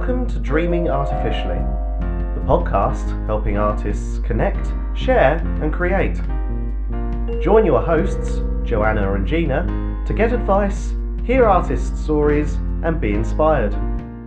Welcome to Dreaming Artificially, the podcast helping artists connect, share, and create. Join your hosts, Joanna and Gina, to get advice, hear artists' stories, and be inspired.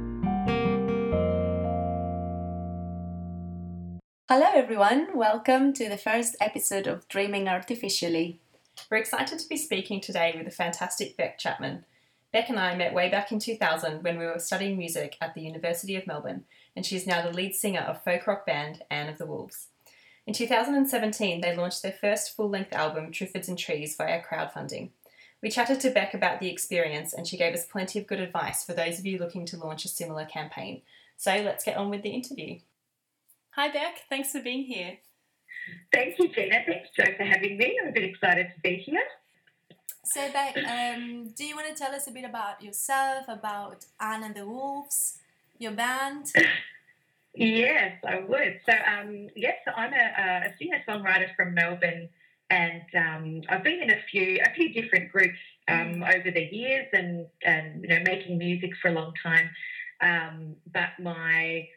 Hello everyone, welcome to the first episode of Dreaming Artificially. We're excited to be speaking today with the fantastic Beck Chapman. Beck and I met way back in 2000 when we were studying music at the University of Melbourne, and she is now the lead singer of folk rock band Anne of the Wolves. In 2017, they launched their first full-length album, Triffids and Trees, via crowdfunding. We chatted to Beck about the experience, and she gave us plenty of good advice for those of you looking to launch a similar campaign. So let's get on with the interview. Hi Beck, thanks for being here. Thank you, Gina. Thanks, Jo, for having me. I'm a bit excited to be here. So Beck, do you want to tell us a bit about yourself, about Anne and the Wolves, your band? Yes, I would. So, so I'm a singer-songwriter from Melbourne, and I've been in a few different groups over the years, and making music for a long time. But my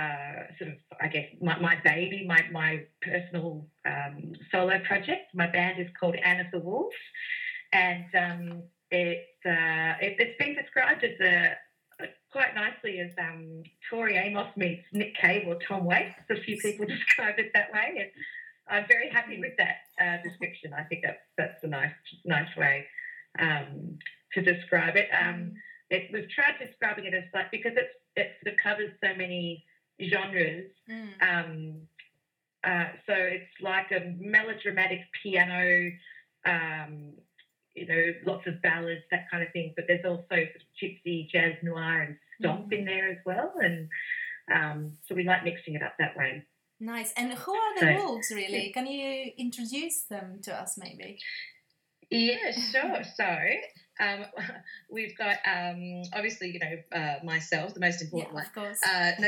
my baby, my personal solo project, my band is called Anne of the Wolves, and it's been described as quite nicely as Tori Amos meets Nick Cave or Tom Waits. A few people describe it that way, and I'm very happy with that description. I think that's a nice way to describe it. We've tried describing it as like, because it sort of covers so many genres. So it's like a melodramatic piano, lots of ballads, that kind of thing. But there's also sort of gypsy, jazz, noir, and stomp in there as well. And so we like mixing it up that way. Nice. And who are the Wolves, really? Can you introduce them to us, maybe? Yeah, sure. So we've got obviously myself, the most important one. Of course.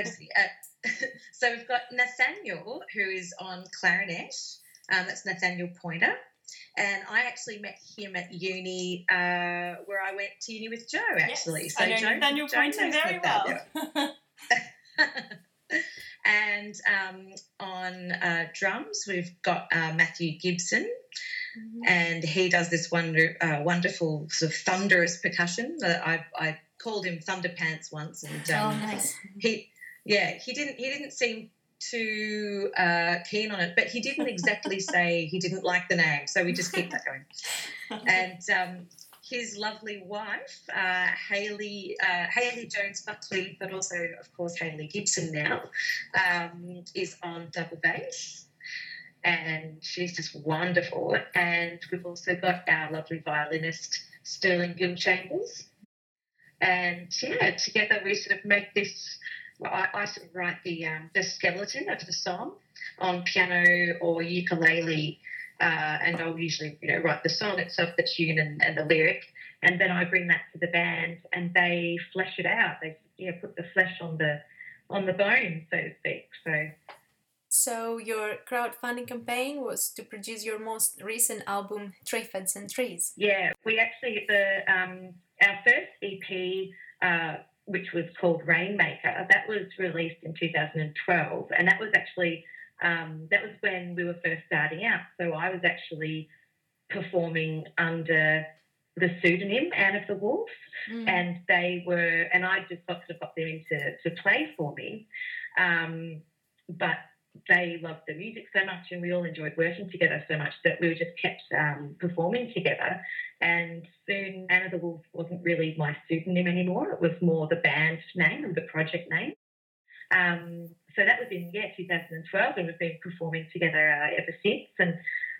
So we've got Nathaniel, who is on clarinet. That's Nathaniel Pointer, and I actually met him at uni, where I went to uni with Jo. Actually, yes, so I know Jo, Nathaniel Pointer very well. And on drums, we've got Matthew Gibson. And he does this wonderful sort of thunderous percussion that I called him Thunderpants once, and nice. He didn't seem too keen on it, but he didn't exactly say he didn't like the name, so we just keep that going. And his lovely wife, Hayley Jones Buckley, but also of course Hayley Gibson now, is on double bass. And she's just wonderful. And we've also got our lovely violinist, Sterling Gill Chambers. And, together we sort of make this, I sort of write the skeleton of the song on piano or ukulele, and I'll usually, write the song itself, the tune and the lyric, and then I bring that to the band and they flesh it out. They, put the flesh on the bone, so to speak. So your crowdfunding campaign was to produce your most recent album, Triffids and Trees. Yeah, we actually, our first EP, which was called Rainmaker, that was released in 2012, and that was actually, that was when we were first starting out. So I was actually performing under the pseudonym Anne of the Wolves, and I just got them to play for me, but they loved the music so much and we all enjoyed working together so much that we just kept performing together. And soon Anne of the Wolves wasn't really my pseudonym anymore. It was more the band name and the project name. So that was in 2012, and we've been performing together ever since. And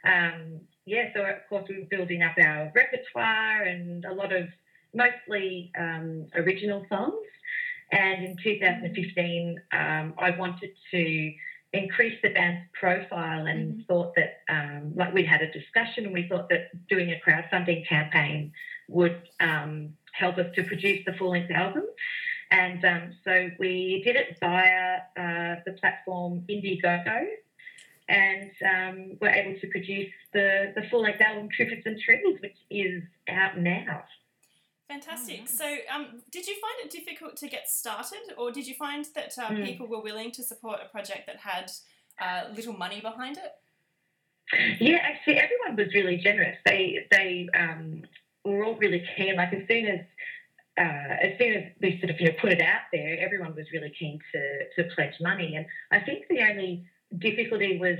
so of course we were building up our repertoire and a lot of mostly original songs. And in 2015, I wanted to increase the band's profile and thought that, we'd had a discussion, and we thought that doing a crowdfunding campaign would help us to produce the full-length album. And so we did it via the platform Indiegogo, and we're able to produce the full-length album Triffids and Trees, which is out now. Fantastic. Oh, nice. So, did you find it difficult to get started, or did you find that people were willing to support a project that had little money behind it? Yeah, actually, everyone was really generous. They were all really keen. Like as soon as we sort of put it out there, everyone was really keen to pledge money. And I think the only difficulty was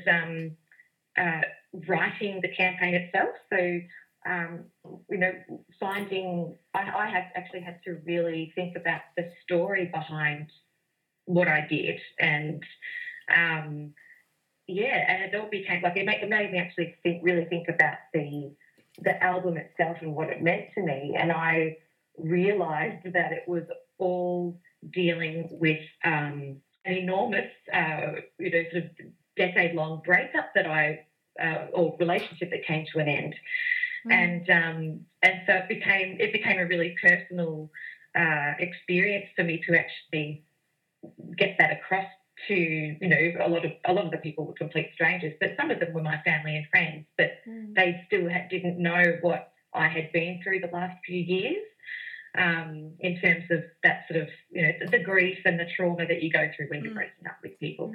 writing the campaign itself. So finding I have actually had to really think about the story behind what I did, and and it all became like it made me actually really think about the album itself and what it meant to me, and I realised that it was all dealing with an enormous sort of decade-long breakup that or relationship that came to an end. And so it became a really personal experience for me to actually get that across to a lot of the people were complete strangers, but some of them were my family and friends, but they still didn't know what I had been through the last few years in terms of that sort of the grief and the trauma that you go through when you're breaking up with people.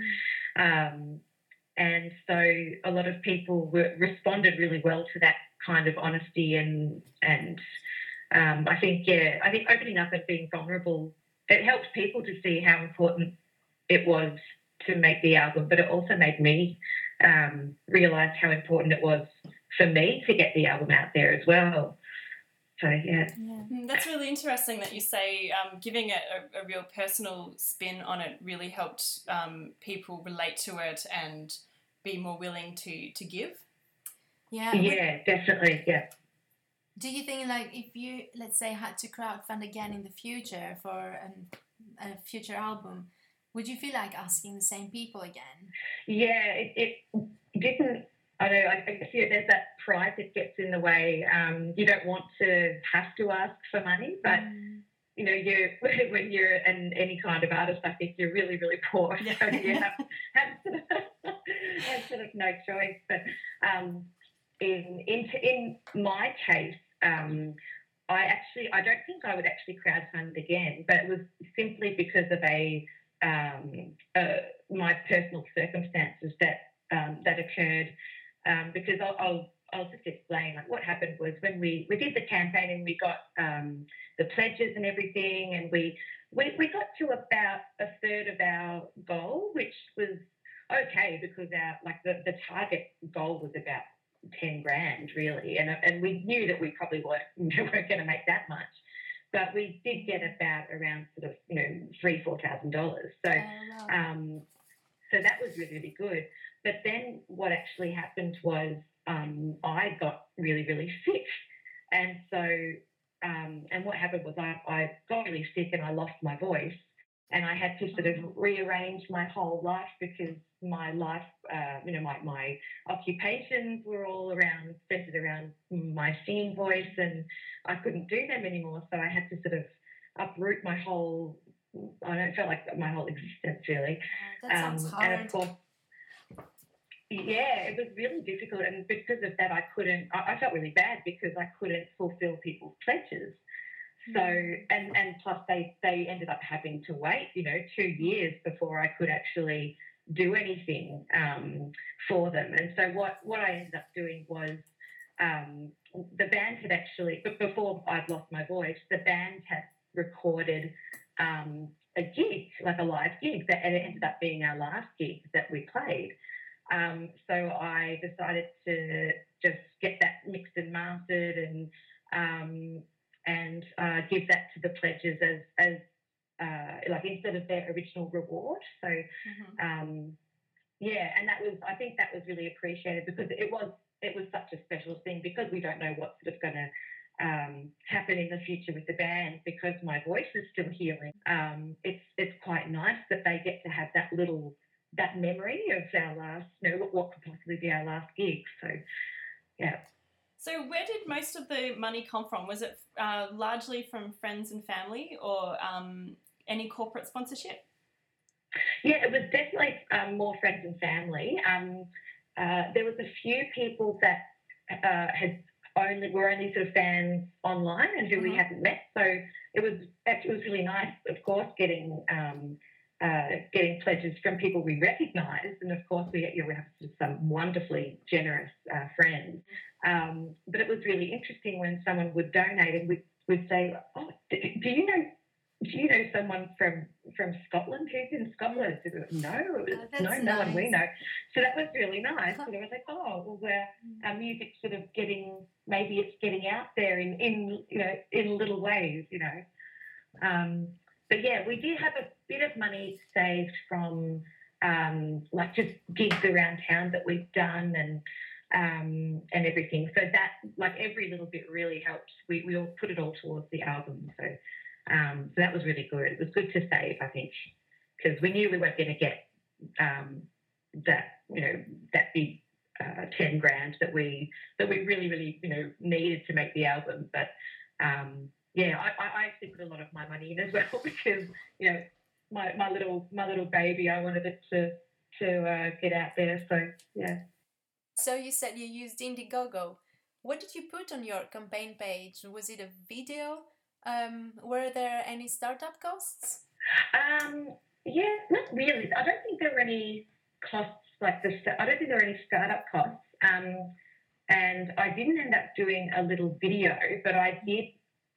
And so a lot of people responded really well to that kind of honesty, and I think opening up and being vulnerable, it helped people to see how important it was to make the album, but it also made me realise how important it was for me to get the album out there as well. So yeah. That's really interesting that you say giving it a real personal spin on it really helped people relate to it and be more willing to give. Yeah, Definitely, yeah. Do you think, like, if you, let's say, had to crowdfund again in the future for a future album, would you feel like asking the same people again? Yeah, it didn't. I know. I guess there's that pride that gets in the way. You don't want to have to ask for money, but when you're any kind of artist, I think you're really, really poor. So you have sort of no choice. But in my case, I don't think I would actually crowdfund again, but it was simply because of my personal circumstances that occurred. Because I'll just explain. Like, what happened was when we did the campaign and we got the pledges and everything, and we got to about a third of our goal, which was okay because the target goal was about 10 grand really, and we knew that we probably weren't going to make that much, but we did get around sort of $3,000-4,000. So so that was really, really good. But then what actually happened was I got really, really sick, and so and what happened was I got really sick and I lost my voice, and I had to sort of rearrange my whole life because my life, my occupations were all centered around my singing voice, and I couldn't do them anymore. So I had to sort of uproot my whole. It felt like my whole existence really. That sounds hard. And of course, yeah, it was really difficult, and because of that, I felt really bad because I couldn't fulfil people's pledges. So, and plus they ended up having to wait, 2 years before I could actually do anything for them. And so what I ended up doing was the band had actually, but before I'd lost my voice, the band had recorded a gig, like a live gig, and it ended up being our last gig that we played. So I decided to just get that mixed and mastered and give that to the pledges as instead of their original reward. So and I think that was really appreciated because it was such a special thing, because we don't know what's sort of going to happen in the future with the band, because my voice is still healing. It's quite nice that they get to have that memory of our last, what could possibly be our last gig. So, yeah. So where did most of the money come from? Was it largely from friends and family, or any corporate sponsorship? Yeah, it was definitely more friends and family. There was a few people that had were only sort of fans online and who we hadn't met. So it was really nice, of course, getting pledges from people we recognised, and of course we have some wonderfully generous friends. But it was really interesting when someone would donate and we'd say, "Oh, do you know someone from Scotland who's in Scotland?" No one we know. So that was really nice. And I was like, oh, well, our music's sort of maybe it's getting out there in little ways, But yeah, we did have a bit of money saved from like just gigs around town that we've done and everything. So that, like, every little bit really helped. We all put it all towards the album. So that was really good. It was good to save, I think, because we knew we weren't going to get that big 10 grand that we really, really, needed to make the album. But I actually put a lot of my money in as well because, my little baby, I wanted it to get out there. So, yeah. So you said you used Indiegogo. What did you put on your campaign page? Was it a video? Were there any startup costs? Yeah, not really. I don't think there were any costs I don't think there were any startup costs. And I didn't end up doing a little video, but I did.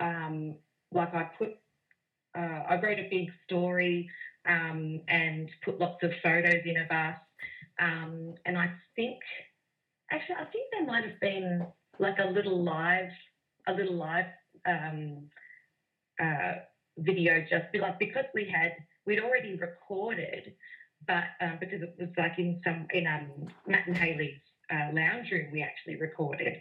I wrote a big story and put lots of photos in of us. And I think there might have been like a little live video, just because we'd already recorded, but because it was like in Matt and Haley's lounge room, we actually recorded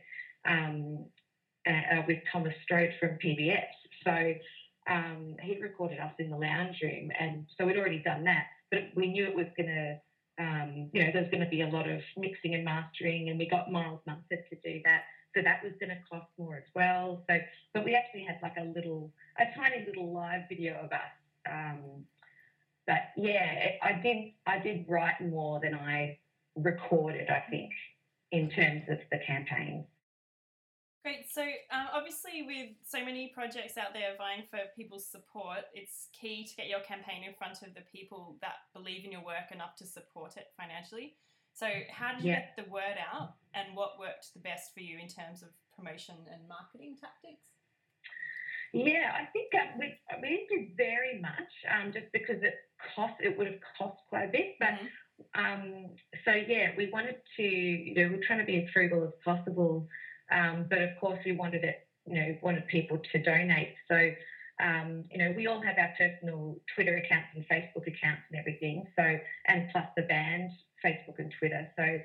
with Thomas Strode from PBS. So he recorded us in the lounge room, and so we'd already done that. But we knew it was going to, there's going to be a lot of mixing and mastering, and we got Miles Munford to do that. So that was going to cost more as well. So, but we actually had like a tiny little live video of us. But yeah, I did write more than I recorded, I think, in terms of the campaign. Great. So obviously with so many projects out there vying for people's support, it's key to get your campaign in front of the people that believe in your work enough to support it financially. So how did you get the word out, and what worked the best for you in terms of promotion and marketing tactics? Yeah, I think we didn't do very much just because it would have cost quite a bit. But so yeah, we wanted to, we're trying to be as frugal as possible. But of course we wanted people to donate. So, we all have our personal Twitter accounts and Facebook accounts and everything. So, and plus the band Facebook and Twitter. So,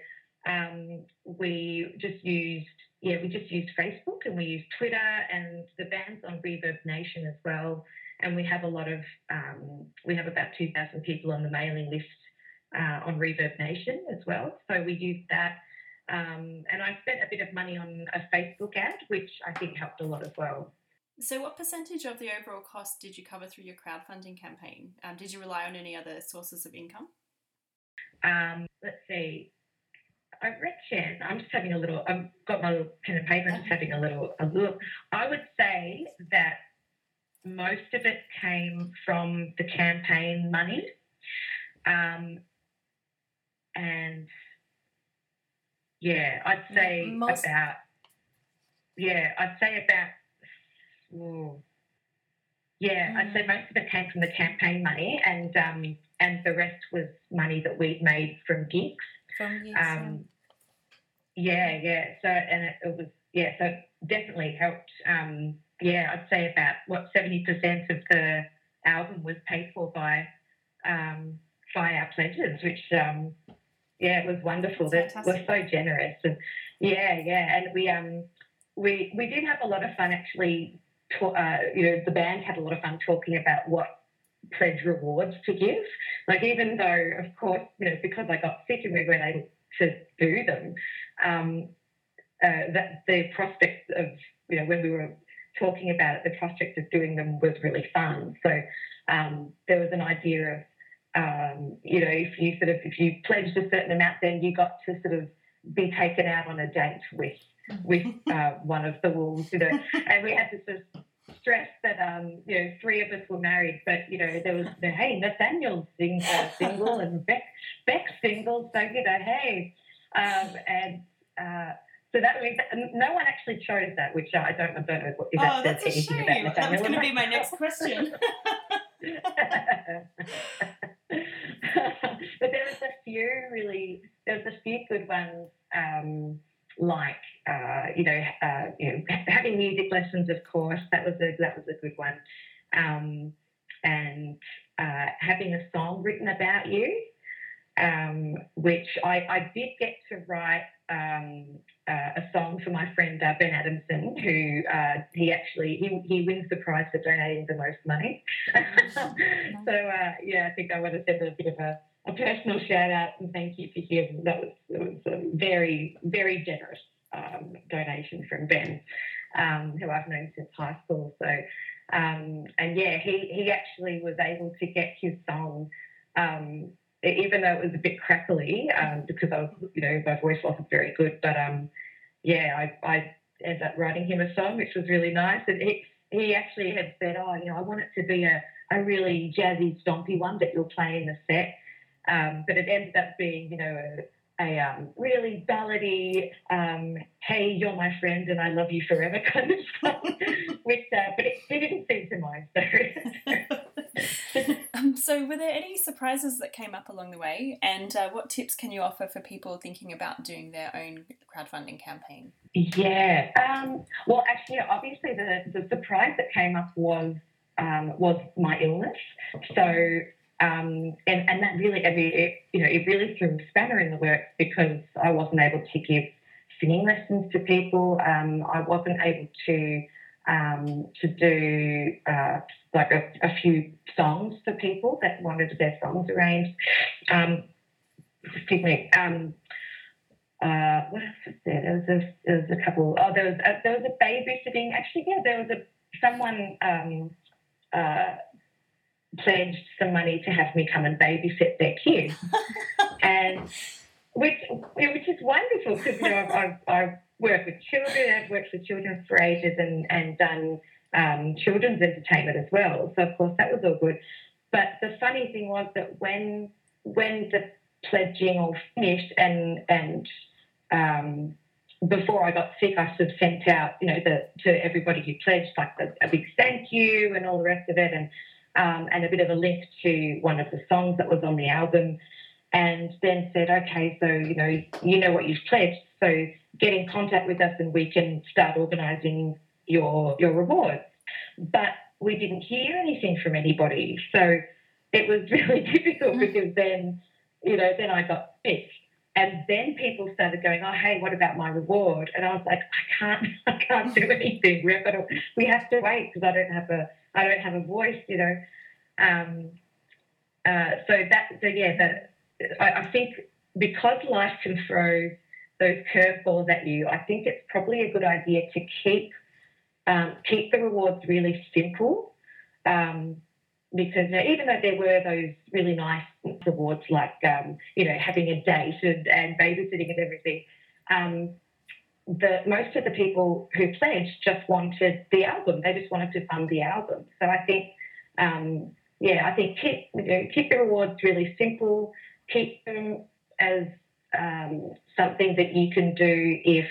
we just used Facebook, and we used Twitter, and the band's on Reverb Nation as well. And we have we have about 2,000 people on the mailing list on Reverb Nation as well. So we used that. And I spent a bit of money on a Facebook ad, which I think helped a lot as well. So what percentage of the overall cost did you cover through your crowdfunding campaign? Did you rely on any other sources of income? Let's see. I reckon, I'm just having I've got my little pen and paper, just having a look. I would say that most of it came from the campaign money. And yeah, I'd say I'd say most of it came from the campaign money, and the rest was money that we'd made from gigs. So it definitely helped. I'd say about 70% of the album was paid for by our pledges, which it was wonderful. They were so generous, and and we did have a lot of fun actually. The band had a lot of fun talking about what pledge rewards to give. Like, even though, of course, because I got sick and we weren't able to do them, that the prospect of, when we were talking about it, the prospect of doing them was really fun. So there was an idea of, if you pledged a certain amount, then you got to sort of be taken out on a date with with one of the wolves, and we had to sort of stress that, three of us were married, but, there was, hey, Nathaniel's single and Beck's single, so, hey. So that means no one actually chose that, which I don't know if that says anything about Nathaniel. That was going to be my next question. But there was a few good ones, like having music lessons, of course. That was a good one, and having a song written about you, which I did get to write a song for my friend Ben Adamson, who he wins the prize for donating the most money. So I think I want to send a bit of a personal shout out and thank you to him. It was a very, very generous donation from Ben, who I've known since high school. So he actually was able to get his song. Even though it was a bit crackly, because I was, my voice wasn't very good, but I ended up writing him a song, which was really nice. And he actually had said, I want it to be a really jazzy, stompy one that you'll play in the set. But it ended up being, a really ballady, hey, you're my friend and I love you forever kind of song, which, but he didn't seem to mind. So were there any surprises that came up along the way, and what tips can you offer for people thinking about doing their own crowdfunding campaign? Yeah. Well, actually, obviously the surprise that came up was my illness. So, and that really, it really threw a spanner in the works because I wasn't able to give singing lessons to people. I wasn't able to do like a few songs for people that wanted their songs arranged. Excuse me. What else was there? There was a couple. Oh, there was a babysitting. Actually, yeah, there was someone pledged some money to have me come and babysit their kids, and which is wonderful because I work with children. I've worked with children for ages and done children's entertainment as well. So of course that was all good. But the funny thing was that when the pledging all finished and before I got sick, I sort of sent out, to everybody who pledged, like a big thank you and all the rest of it, and a bit of a link to one of the songs that was on the album, and then said, okay, so you know what you've pledged, so get in contact with us and we can start organising your reward. But we didn't hear anything from anybody, so it was really difficult because then I got sick. And then people started going, oh, hey, what about my reward? And I was like, I can't do anything. We have to wait because I don't have a voice, I think because life can throw those curveballs at you, I think it's probably a good idea to keep the rewards really simple. Because even though there were those really nice rewards like, having a date and babysitting and everything, most of the people who pledged just wanted the album. They just wanted to fund the album. So I think, keep the rewards really simple. Keep them as something that you can do if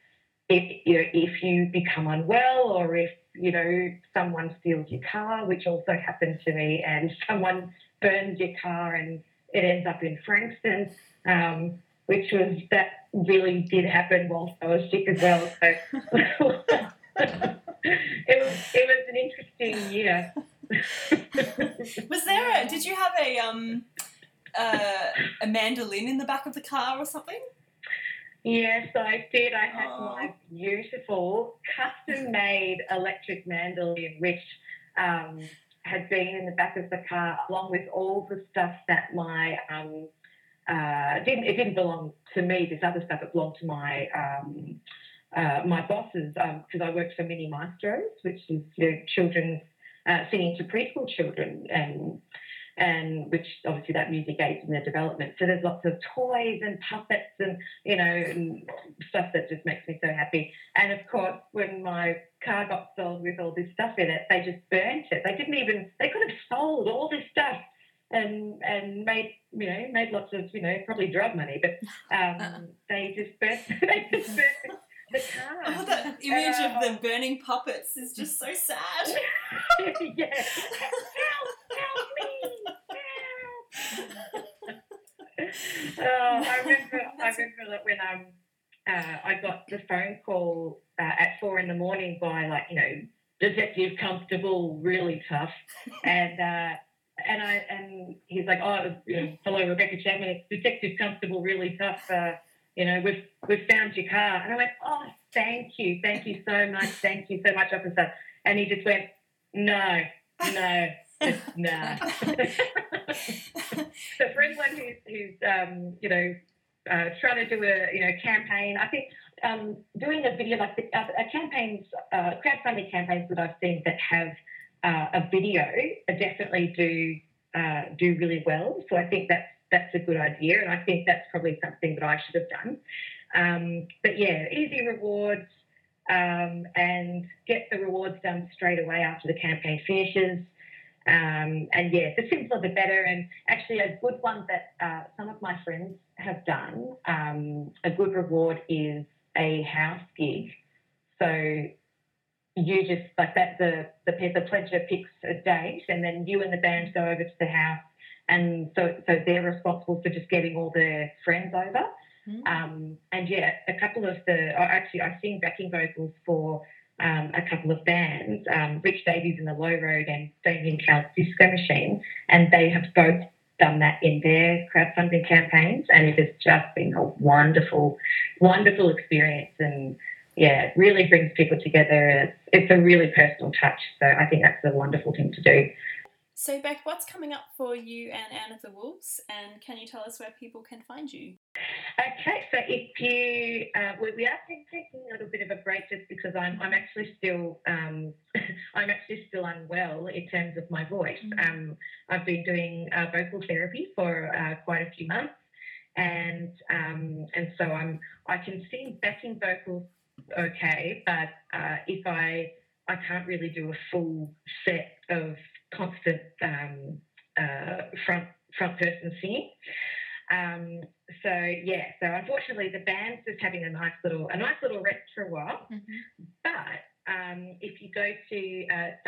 you become unwell or if someone steals your car, which also happened to me, and someone burns your car and it ends up in Frankston, that really did happen whilst I was sick as well. So it was an interesting year. Did you have a mandolin in the back of the car or something? Yes, I did. I had my beautiful custom-made electric mandolin, which had been in the back of the car, along with all the stuff that it didn't belong to me. This other stuff, it belonged to my my bosses, because I worked for Mini Maestros, which is children's singing to preschool children, and which obviously that music aids in their development. So there's lots of toys and puppets and, and stuff that just makes me so happy. And of course, when my car got sold with all this stuff in it, they just burnt it. They could have sold all this stuff and made lots of, probably drug money, but they just burnt the car. Oh, that image of the burning puppets is just so sad. Yeah. Help me! Help! I remember that when I got the phone call at 4 a.m. by Detective Constable Really Tough, and he's like, oh, hello, Rebecca Chapman, it's Detective Constable Really Tough. We've found your car. And I went, oh, thank you so much, officer. And he just went, no. So for anyone who's trying to do a campaign, I think doing a video like crowdfunding campaigns that I've seen that have a video definitely do really well. So I think that's a good idea, and I think that's probably something that I should have done. But yeah, easy rewards, and get the rewards done straight away after the campaign finishes. And yeah, the simpler the better. And actually a good one that some of my friends have done, a good reward is a house gig. So you just like that, the pledger picks a date, and then you and the band go over to the house, and so they're responsible for just getting all their friends over. And yeah, a couple of I sing backing vocals for a couple of bands, Rich Davies and the Low Road and Damien Cowell's Disco Machine, and they have both done that in their crowdfunding campaigns, and it has just been a wonderful, wonderful experience. And yeah, it really brings people together. It's a really personal touch, so I think that's a wonderful thing to do. So Beck, what's coming up for you and Anne of the Wolves, and can you tell us where people can find you? Okay, so if you, we are taking a little bit of a break just because I'm actually still unwell in terms of my voice. I've been doing vocal therapy for quite a few months, and so I can sing backing vocals okay, but if I can't really do a full set of constant front person singing. So unfortunately the band's just having a nice little rest for a while. But if you go to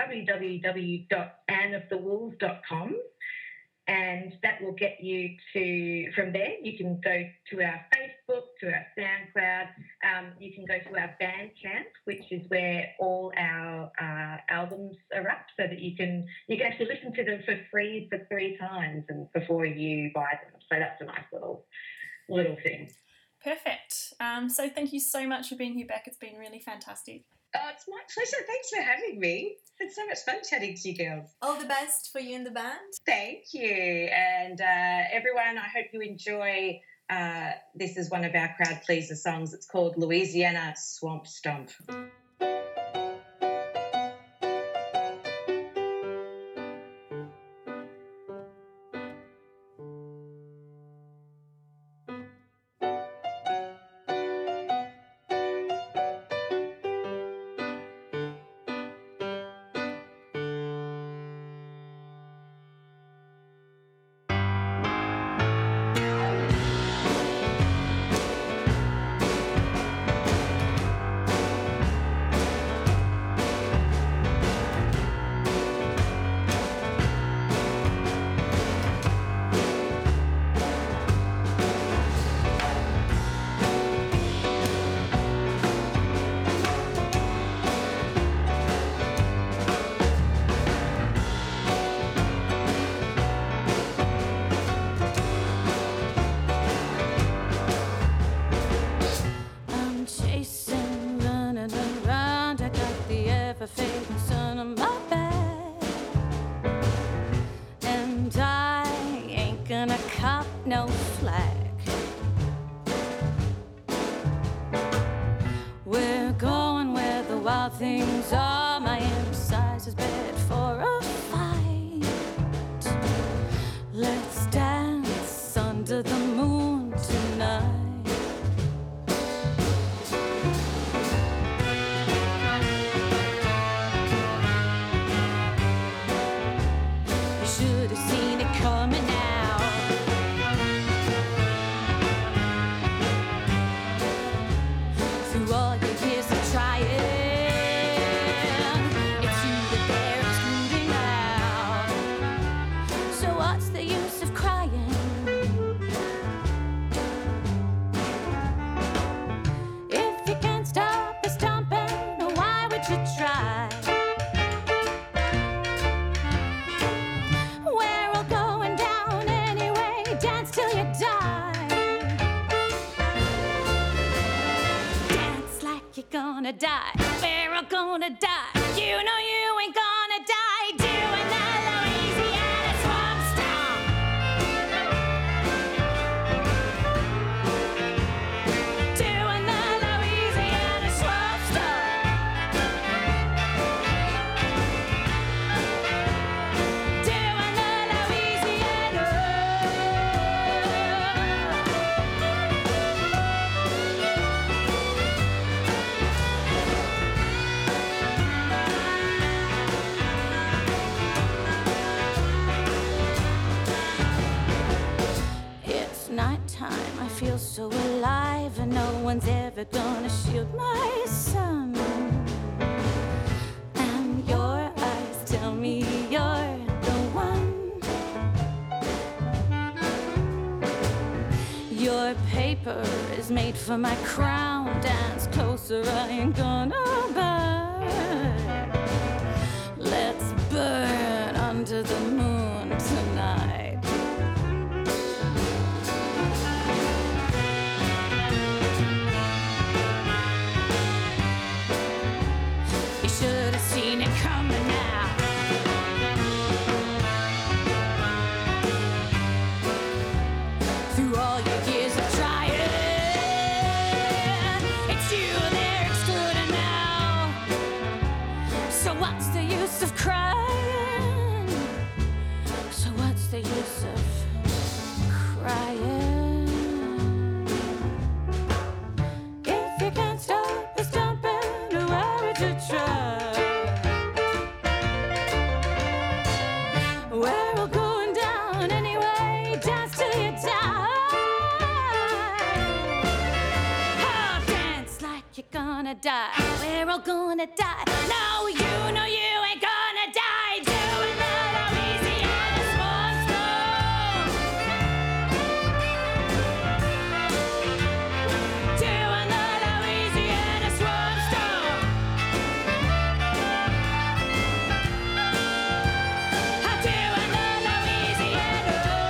www.anneofthewolves.com, and that will get you to, from there you can go to our Facebook, to our SoundCloud, you can go to our Bandcamp, which is where all our albums are up, so that you can actually listen to them for free for 3 times and before you buy them. So that's a nice little thing. Perfect. So thank you so much for being here, Beck. It's been really fantastic. Oh, it's my pleasure. Thanks for having me. It's so much fun chatting to you girls. All the best for you and the band. Thank you. And everyone, I hope you enjoy. This is one of our crowd pleaser songs. It's called Louisiana Swamp Stomp. No flag. We're going where the wild things are. My insides is bed for a fight. die. We're all gonna die. You know you ain't gonna die. Doing the Louisiana swamp stomp. Doing the Louisiana swamp stomp. Doing the Louisiana. It's nighttime, I feel so alive, and no one's ever gonna shield my sun. And your eyes tell me you're the one. Your paper is made for my crown. Dance closer, I ain't gonna burn. Let's burn under the moon tonight. You should have seen it coming now. Through all your years of trying, it's you they're excluding now. So what's the use of crying? So what's the use of crying? If you can't stop us jumping, why would you try? We're all going down anyway, dance till you die. Oh, dance like you're gonna die. We're all gonna die. No, you know you ain't gonna die. Doing the Louisiana swamp stomp. Doing the Louisiana swamp stomp. I'm doing the Louisiana.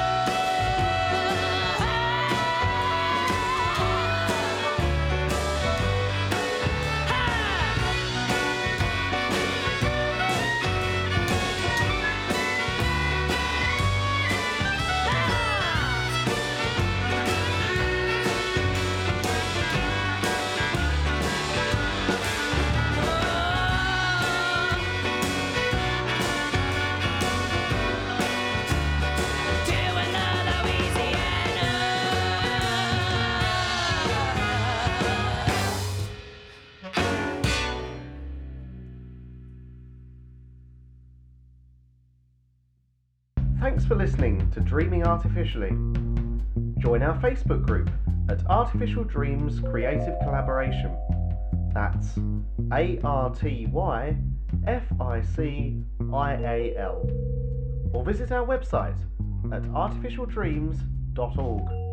Doing the Louisiana. Thanks for listening to Dreaming Artificially. Join our Facebook group at Artificial Dreams Creative Collaboration. That's ARTYFICIAL. Or visit our website at artificialdreams.org.